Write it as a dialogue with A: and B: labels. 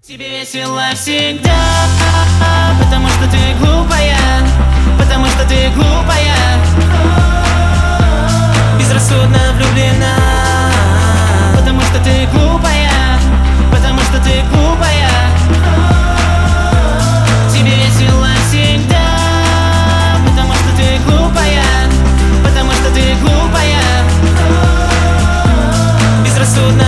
A: Тебе весело всегда, потому что ты глупая, потому что ты глупая, безрассудно влюблена, потому что ты глупая, потому что ты глупая. Тебе весело всегда, потому что ты глупая, потому что ты глупая, безрассудно